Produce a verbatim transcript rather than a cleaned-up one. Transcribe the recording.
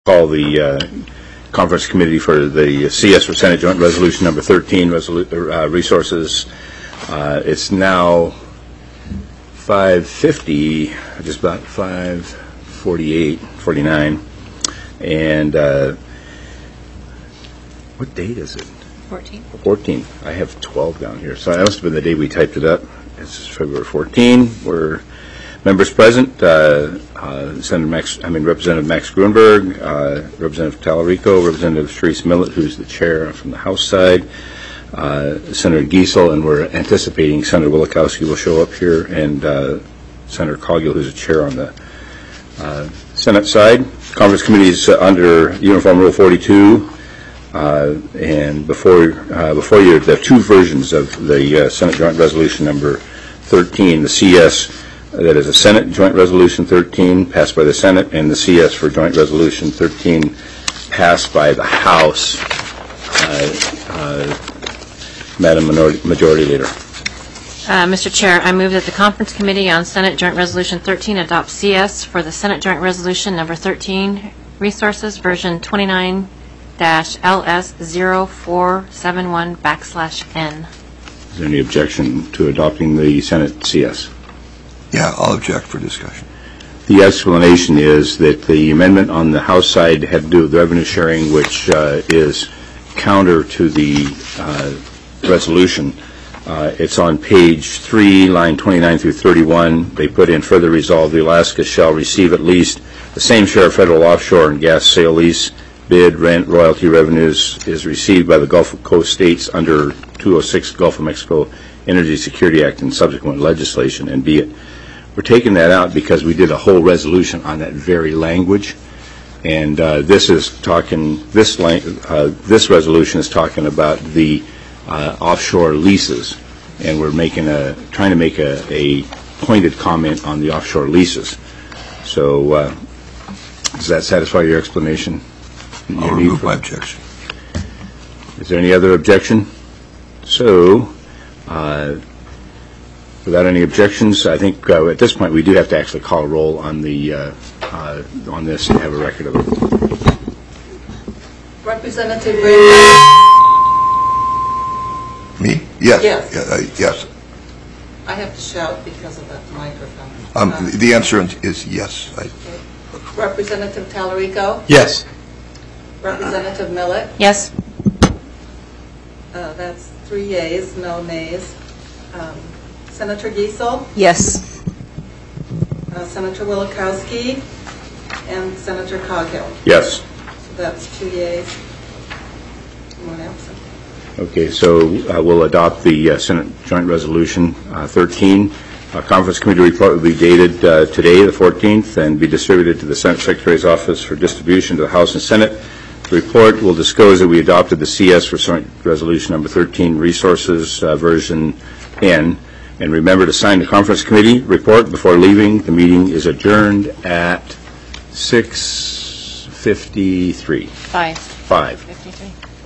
Call the uh, conference committee for the C S for Senate Joint Resolution number thirteen, resolu uh, resources. Uh, it's now five fifty, just about five forty-eight, forty-nine. And uh, what date is it? fourteen. fourteen. I have twelve down here. So that must have been the day we typed it up. It's February fourteenth. We're members present, uh, uh, Senator Max, I mean Representative Max Gruenberg, uh, Representative Tallarico, Representative Therese Millett, who's the chair from the House side, uh, Senator Giesel, and we're anticipating Senator Wielechowski will show up here, and uh, Senator Coghill, who's the chair on the uh, Senate side. Conference committee is uh, under Uniform Rule forty-two, uh, and before uh, before you, there are two versions of the uh, Senate Joint Resolution number thirteen, the C S. That is a Senate Joint Resolution thirteen passed by the Senate, and the C S for Joint Resolution thirteen passed by the House. Uh, uh, Madam Minority, Majority Leader. Uh, Mister Chair, I move that the Conference Committee on Senate Joint Resolution thirteen adopt C S for the Senate Joint Resolution number thirteen, Resources, version twenty-nine dash L S zero four seven one backslash N. Is there any objection to adopting the Senate C S? Yeah, I'll object for discussion. The explanation is that the amendment on the House side had to do with revenue sharing, which uh, is counter to the uh, resolution. Uh, it's on page three, line twenty-nine through thirty-one. They put in further resolve, the Alaska shall receive at least the same share of federal offshore and gas sale lease, bid, rent, royalty revenues is received by the Gulf Coast states under two oh six Gulf of Mexico Energy Security Act and subsequent legislation, and be it. We're taking that out because we did a whole resolution on that very language, and uh, this is talking. This uh, this resolution is talking about the uh, offshore leases, and we're making a trying to make a, a pointed comment on the offshore leases. So, uh, does that satisfy your explanation? I'll remove my objection. Is there any other objection? So. Uh, Without any objections, I think uh, at this point we do have to actually call a roll on the uh, uh, on this to have a record of it. Representative Ray. Me? Yes. Yes. Yeah, uh, yes. I have to shout because of that microphone. Um, uh, the answer is yes. I, okay. Representative Tallarico. Yes. Representative Millett. Yes. Uh, that's three yeas, no nays. Um, Senator Giesel, Yes. uh, Senator Wielechowski, and Senator Coghill. Yes. So that's two yeas, one absent. Okay, so uh, we'll adopt the uh, Senate Joint Resolution uh, thirteen. Uh, Conference Committee report will be dated uh, today, the fourteenth, and be distributed to the Senate Secretary's Office for distribution to the House and Senate. The report will disclose that we adopted the C S for Joint Resolution number thirteen, Resources, uh, version N. And remember to sign the Conference Committee report before leaving. The meeting is adjourned at six fifty-three. Five. Five. fifty-three.